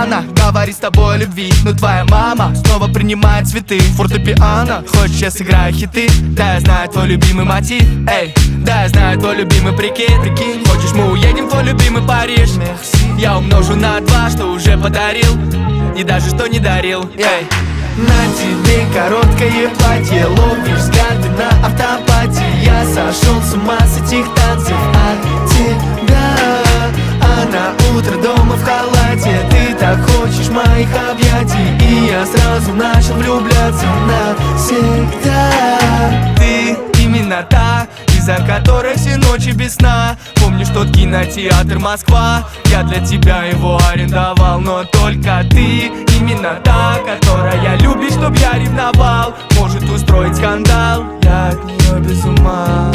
Она говорит с тобой о любви, но твоя мама снова принимает цветы. Фортепиано, хочешь, я сыграю хиты? Да, я знаю твой любимый мотив. Эй, да, я знаю твой любимый прикид. Хочешь, мы уедем в твой любимый Париж? Я умножу на 2, что уже подарил, и даже что не дарил. Эй, на тебе короткое платье, ловишь взгляды на автопате. Я сошел с ума с этих танцев от тебя. А на утро дома в халате. Ты так хочешь моих объятий, и я сразу начал влюбляться навсегда. Ты именно та, из-за которой все ночи без сна. Помнишь тот кинотеатр Москва? Я для тебя его арендовал, но только ты именно та, которая любит, чтоб я ревновал. Может устроить скандал, я от нее без ума.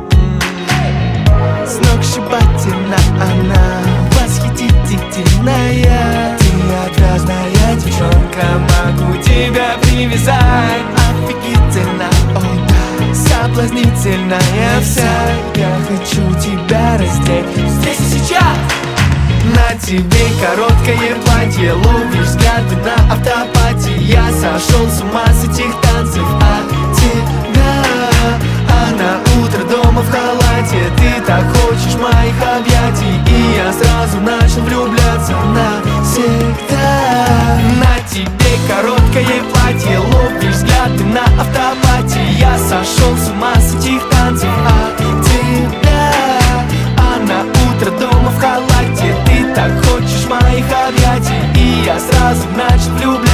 Сногсшибательна она, восхитительная. Ты отвязная девчонка, могу тебя привязать. Офигительно, о да, соблазнительная вся. Я хочу тебя раздеть здесь и сейчас. На тебе короткое платье, ловишь взгляды на автопате. Я сошел с ума с этих танцев от тебя. А на утро дома в халате. Ты так хочешь моих объятий, и я сразу начал влюбляться навсегда. На тебе короткое платье, ловишь взгляды на автопате. Я сошел с ума с этих танцев от тебя. А на утро дома в халате. Ты так хочешь моих объятий, и я сразу начал влюбляться.